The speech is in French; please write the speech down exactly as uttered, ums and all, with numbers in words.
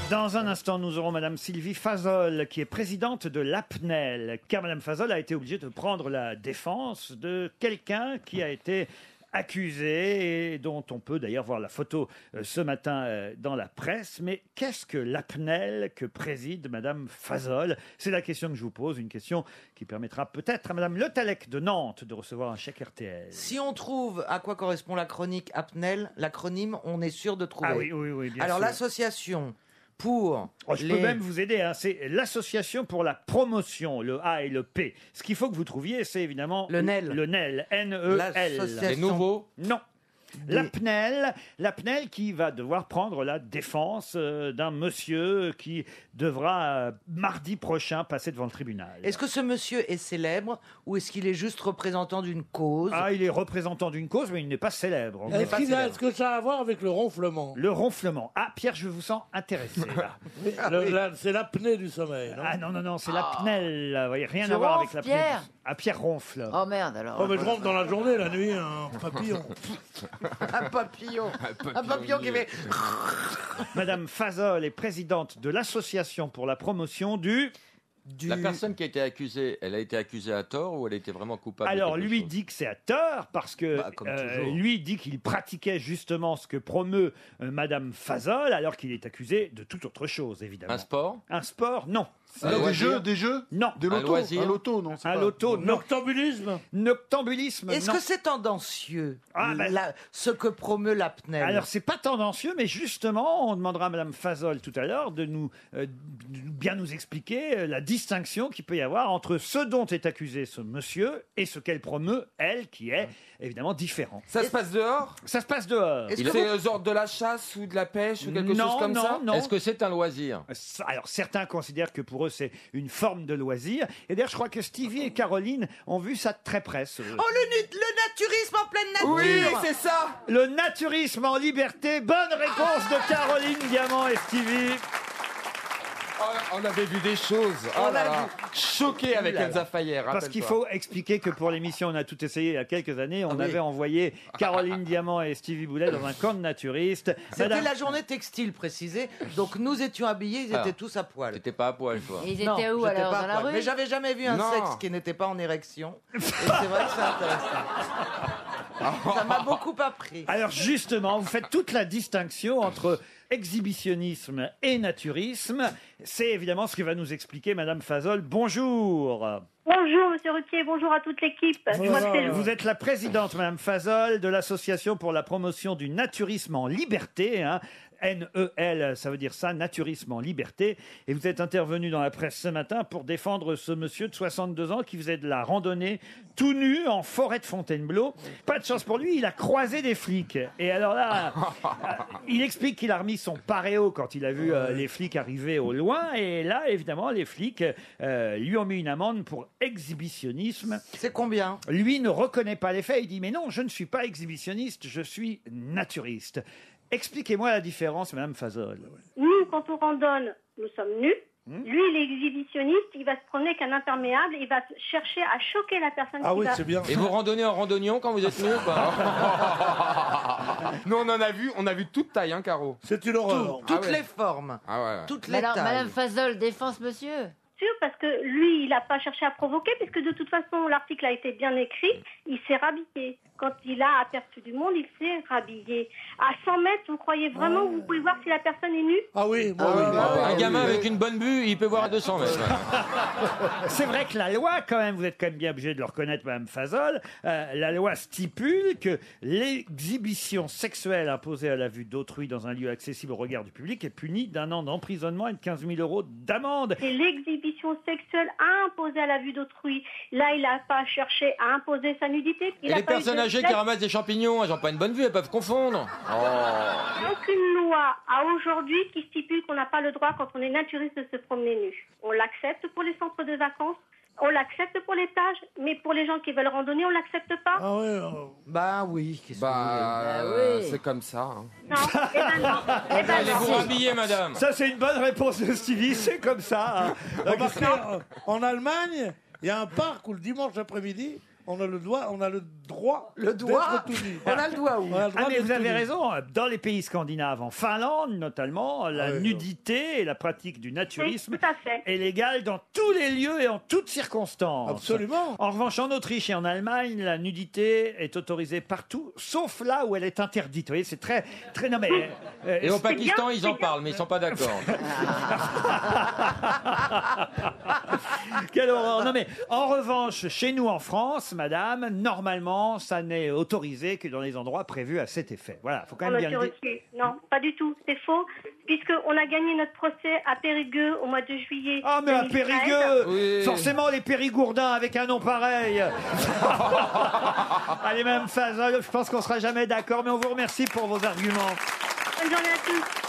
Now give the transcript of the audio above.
Dans un instant, nous aurons Madame Sylvie Fazol, qui est présidente de l'A P N E L, car Madame Fazol a été obligée de prendre la défense de quelqu'un qui a été accusé et dont on peut d'ailleurs voir la photo euh, ce matin euh, dans la presse. Mais qu'est-ce que l'A P N E L que préside Madame Fazol? C'est la question que je vous pose, une question qui permettra peut-être à Madame Le Tallec de Nantes de recevoir un chèque R T L. Si on trouve à quoi correspond la chronique A P N E L, l'acronyme, on est sûr de trouver. Ah oui, oui, oui, bien Alors sûr. l'association pour Oh, je les... peux même vous aider, hein. C'est l'association pour la promotion, le A et le P. Ce qu'il faut que vous trouviez, c'est évidemment Le N E L. Le N E L, N E L. L'association Les nouveaux. Non. L'A P N E L, l'A P N E L qui va devoir prendre la défense euh, d'un monsieur qui devra euh, mardi prochain passer devant le tribunal. Est-ce que ce monsieur est célèbre ou est-ce qu'il est juste représentant d'une cause? Ah, il est représentant d'une cause, mais il n'est pas célèbre. Il n'est Est-ce, pas qu'il a- célèbre. est-ce que ça a à voir avec le ronflement? Le ronflement. Ah, Pierre, je vous sens intéressé. Là. Le- la- C'est l'apnée du sommeil, non? Ah non, non, non, c'est l'A P N E L. Là. Vous voyez, rien Tu à voir avec ronfles, l'apnée. du- Pierre Ah, Pierre ronfle. Oh merde alors. Oh, mais je rentre dans la journée, la nuit, un papillon. Un papillon. Un papillon qui fait... Madame Fazol est présidente de l'association pour la promotion du... Du... La personne qui a été accusée, elle a été accusée à tort ou elle était vraiment coupable de Alors quelque lui chose dit que c'est à tort parce que Bah, comme euh, toujours. lui dit qu'il pratiquait justement ce que promeut euh, Madame Fazol alors qu'il est accusé de toute autre chose évidemment. Un sport Un sport, non. Un des loisir jeux, des jeux Non. Des Un lotos loisir Un loto, non c'est Un pas- loto, non. Noctambulisme? Noctambulisme, Est-ce non. que c'est tendancieux, Ah, ben- la- ce que promeut l'A P N E L? Alors c'est pas tendancieux, mais justement, on demandera à Madame Fazol tout à l'heure de nous euh, de bien nous expliquer euh, la distinction qu'il peut y avoir entre ce dont est accusé ce monsieur et ce qu'elle promeut elle, qui est évidemment différent. Ça se passe dehors? Ça se passe dehors. Est-ce C'est que euh, genre de la chasse ou de la pêche ou quelque Non, chose comme non, ça? non. Est-ce que c'est un loisir? Ça- Alors certains considèrent que pour eux c'est une forme de loisir. Et d'ailleurs je crois que Stevie et Caroline ont vu ça de très près. ce- Oh, le, nu- le naturisme en pleine nature! Oui, c'est ça! Le naturisme en liberté. Bonne réponse de Caroline Diamant et Stevie. Oh, on avait vu des choses. Oh On là a là. vu. Choqué avec Ouh là là. Elsa Fayer. Parce qu'il faut expliquer que pour l'émission On a tout essayé il y a quelques années, on Ah oui. avait envoyé Caroline Diamant et Stevie Boulet dans un camp de naturistes. C'était Madame- la journée textile précisée, donc nous étions habillés, ils étaient Alors, tous à poil. T'étais pas à poil, toi. Et ils Non, étaient où j'étais alors? pas à Dans la poil. rue? Mais j'avais jamais vu un Non. sexe qui n'était pas en érection. Et c'est vrai que c'est intéressant. Ça m'a beaucoup appris. Alors justement, vous faites toute la distinction entre exhibitionnisme et naturisme. C'est évidemment ce que va nous expliquer Madame Fazol. Bonjour. Bonjour Monsieur Ruquier, bonjour à toute l'équipe. Je Vous, m'appelle- vous êtes la présidente, Madame Fazol, de l'association pour la promotion du naturisme en liberté. Hein. N E L, ça veut dire ça, naturisme en liberté. Et vous êtes intervenu dans la presse ce matin pour défendre ce monsieur de soixante-deux ans qui faisait de la randonnée tout nu en forêt de Fontainebleau. Pas de chance pour lui, il a croisé des flics. Et alors là, euh, il explique qu'il a remis son paréo quand il a vu euh, les flics arriver au loin. Et là, évidemment, les flics euh, lui ont mis une amende pour exhibitionnisme. C'est combien? Lui ne reconnaît pas les faits. Il dit, mais non, je ne suis pas exhibitionniste, je suis naturiste. Expliquez-moi la différence, Madame Fazol. Nous, quand on randonne, nous sommes nus. Lui, il est exhibitionniste, il va se promener avec un imperméable, il va chercher à choquer la personne Ah qui oui, va... c'est bien. Et vous randonnez en randonnion quand vous êtes nus ou pas? Nous, on en a vu, on a vu toute taille, hein, Caro. C'est une horreur. Toutes ouais. les formes, Ah ouais, ouais. toutes Mais les alors, tailles. Madame Fazol, défense monsieur. Sûr, parce que lui, il n'a pas cherché à provoquer, puisque de toute façon, l'article a été bien écrit, il s'est rhabillé. Quand il a aperçu du monde, il s'est rhabillé. À cent mètres, vous croyez vraiment que vous pouvez voir si la personne est nue? Ah oui, moi, Ah oui. ouais, moi, ouais, Un oui. gamin avec une bonne vue, il peut voir à deux cents mètres. C'est vrai que la loi, quand même, vous êtes quand même bien obligé de le reconnaître, Madame Fazol, euh, la loi stipule que l'exhibition sexuelle imposée à la vue d'autrui dans un lieu accessible au regard du public est punie d'un an d'emprisonnement et de quinze mille euros d'amende. C'est l'exhibition sexuelle imposée à la vue d'autrui. Là, il n'a pas cherché à imposer sa nudité. Il Et a les pas eu personnes de- âgées qui ramassent des champignons, elles n'ont pas une bonne vue, elles peuvent confondre. Il n'y a aucune loi à aujourd'hui qui stipule qu'on n'a pas le droit, quand on est naturiste, de se promener nu. On l'accepte pour les centres de vacances, on l'accepte pour les plages, mais pour les gens qui veulent randonner, on l'accepte pas. Ah ouais, euh, Bah oui, qu'est-ce que vous Bah, Bah euh, oui. c'est comme ça. hein. Non, eh ben non. Eh ben Allez non. vous rhabiller, madame. Ça, c'est une bonne réponse de Stevie, c'est comme ça. hein. remarquez, euh, en Allemagne, il y a un parc où le dimanche après-midi, On a le droit, on a le droit. Le doigt. d'être tout nu. On a le doigt où On a le droit Ah mais d'être vous avez tout nu. raison, dans les pays scandinaves, en Finlande notamment, la Ah oui, nudité et la pratique du Oui, naturisme tout à fait. est légale dans tous les lieux et en toutes circonstances. Absolument. En revanche, en Autriche et en Allemagne, la nudité est autorisée partout, sauf là où elle est interdite. Vous voyez, c'est très, très. Non mais. euh, Et au c'est- Pakistan, bien, ils c'est en bien. parlent, mais ils sont pas d'accord. Quelle horreur. Non mais, en revanche, chez nous en France, madame, normalement, ça n'est autorisé que dans les endroits prévus à cet effet. Voilà, faut quand Oh, même bien monsieur le dire. Ruquier, non, pas du tout, c'est faux, puisqu'on a gagné notre procès à Périgueux au mois de juillet. Ah mais à deux mille treize. Périgueux, Oui. forcément les Périgourdins avec un nom pareil. Allez, même Fazol, je pense qu'on sera jamais d'accord, mais on vous remercie pour vos arguments. Bonne journée à tous.